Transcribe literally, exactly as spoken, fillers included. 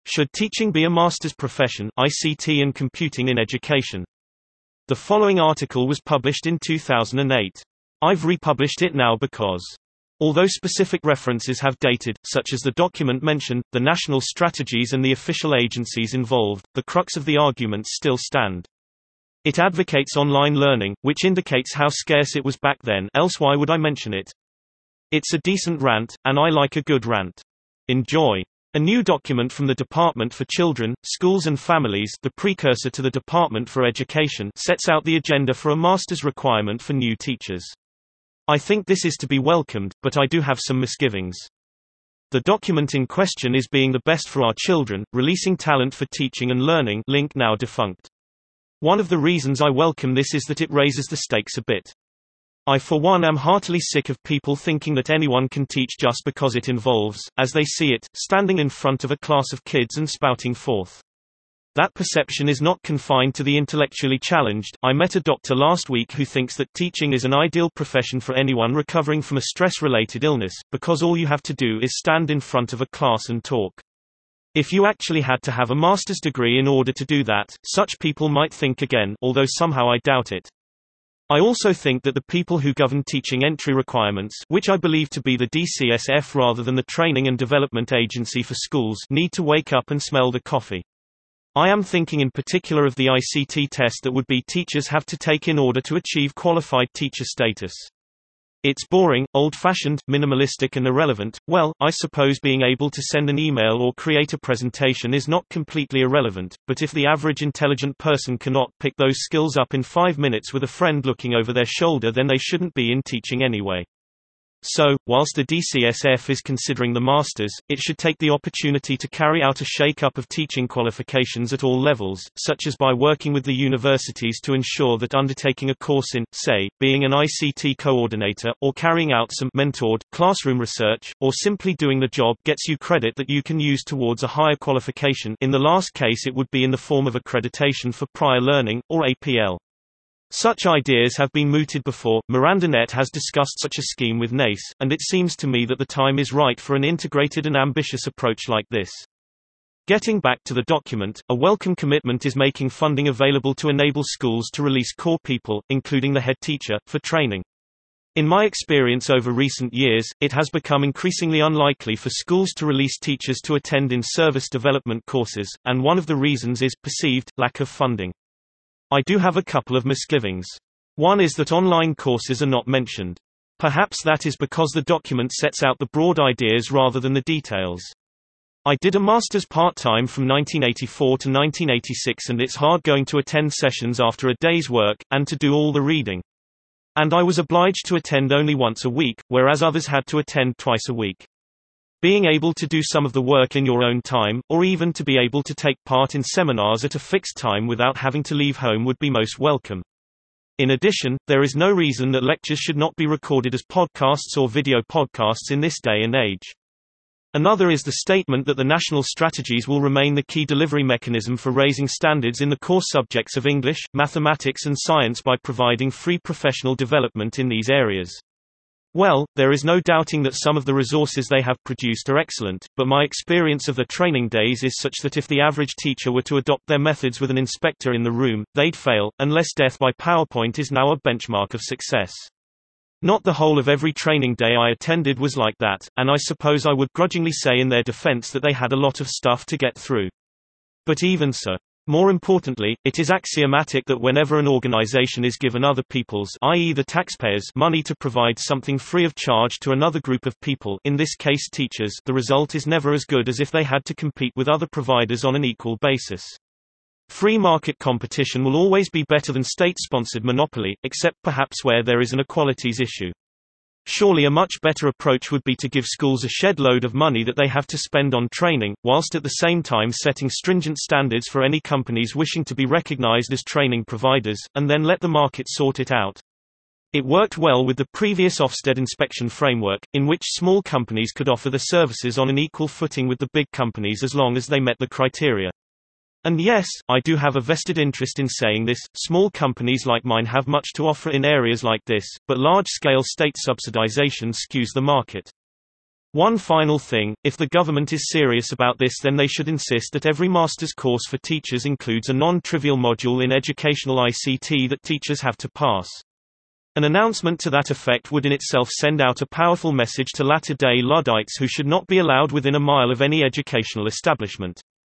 Should teaching be a master's profession? I C T and computing in education. The following article was published in two thousand eight. I've republished it now because, although specific references have dated, such as the document mentioned, the national strategies and the official agencies involved, the crux of the arguments still stand. It advocates online learning, which indicates how scarce it was back then, else why would I mention it? It's a decent rant, and I like a good rant. Enjoy. A new document from the Department for Children, Schools and Families, the precursor to the Department for Education, sets out the agenda for a master's requirement for new teachers. I think this is to be welcomed, but I do have some misgivings. The document in question is Being the Best for Our Children, Releasing Talent for Teaching and Learning, link now defunct. One of the reasons I welcome this is that it raises the stakes a bit. I for one am heartily sick of people thinking that anyone can teach just because it involves, as they see it, standing in front of a class of kids and spouting forth. That perception is not confined to the intellectually challenged. I met a doctor last week who thinks that teaching is an ideal profession for anyone recovering from a stress-related illness, because all you have to do is stand in front of a class and talk. If you actually had to have a master's degree in order to do that, such people might think again, although somehow I doubt it. I also think that the people who govern teaching entry requirements, which I believe to be the D C S F rather than the Training and Development Agency for Schools, need to wake up and smell the coffee. I am thinking in particular of the I C T test that would-be teachers have to take in order to achieve qualified teacher status. It's boring, old-fashioned, minimalistic and irrelevant. Well, I suppose being able to send an email or create a presentation is not completely irrelevant, but if the average intelligent person cannot pick those skills up in five minutes with a friend looking over their shoulder, then they shouldn't be in teaching anyway. So, whilst the D C S F is considering the masters, it should take the opportunity to carry out a shake-up of teaching qualifications at all levels, such as by working with the universities to ensure that undertaking a course in, say, being an I C T coordinator, or carrying out some mentored, classroom research, or simply doing the job gets you credit that you can use towards a higher qualification. In the last case it would be in the form of accreditation for prior learning, or A P L. Such ideas have been mooted before. MirandaNet has discussed such a scheme with N A C E, and it seems to me that the time is right for an integrated and ambitious approach like this. Getting back to the document, a welcome commitment is making funding available to enable schools to release core people, including the head teacher, for training. In my experience over recent years, it has become increasingly unlikely for schools to release teachers to attend in-service development courses, and one of the reasons is perceived lack of funding. I do have a couple of misgivings. One is that online courses are not mentioned. Perhaps that is because the document sets out the broad ideas rather than the details. I did a master's part-time from nineteen eighty-four to nineteen eighty-six, and it's hard going to attend sessions after a day's work, and to do all the reading. And I was obliged to attend only once a week, whereas others had to attend twice a week. Being able to do some of the work in your own time, or even to be able to take part in seminars at a fixed time without having to leave home would be most welcome. In addition, there is no reason that lectures should not be recorded as podcasts or video podcasts in this day and age. Another is the statement that the national strategies will remain the key delivery mechanism for raising standards in the core subjects of English, mathematics and science by providing free professional development in these areas. Well, there is no doubting that some of the resources they have produced are excellent, but my experience of their training days is such that if the average teacher were to adopt their methods with an inspector in the room, they'd fail, unless death by PowerPoint is now a benchmark of success. Not the whole of every training day I attended was like that, and I suppose I would grudgingly say in their defense that they had a lot of stuff to get through. But even so. More importantly, it is axiomatic that whenever an organization is given other people's, that is the taxpayers' money to provide something free of charge to another group of people, in this case teachers, the result is never as good as if they had to compete with other providers on an equal basis. Free market competition will always be better than state-sponsored monopoly, except perhaps where there is an equalities issue. Surely a much better approach would be to give schools a shed load of money that they have to spend on training, whilst at the same time setting stringent standards for any companies wishing to be recognized as training providers, and then let the market sort it out. It worked well with the previous Ofsted inspection framework, in which small companies could offer their services on an equal footing with the big companies as long as they met the criteria. And yes, I do have a vested interest in saying this, small companies like mine have much to offer in areas like this, but large-scale state subsidization skews the market. One final thing, if the government is serious about this, then they should insist that every master's course for teachers includes a non-trivial module in educational I C T that teachers have to pass. An announcement to that effect would in itself send out a powerful message to latter-day Luddites who should not be allowed within a mile of any educational establishment.